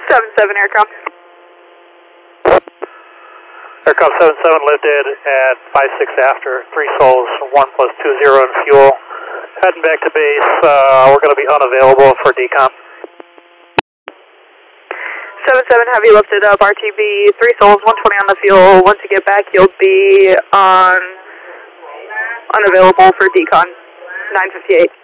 7-7 aircraft. Aircraft 77 lifted at 5-6 after, 3 sols, 1 plus 20 in fuel. Heading back to base, we're going to be unavailable for decom. 7-7 heavy lifted up, RTB, 3 sols, 120 on the fuel. Once you get back, you'll be on unavailable for decon, 9:58.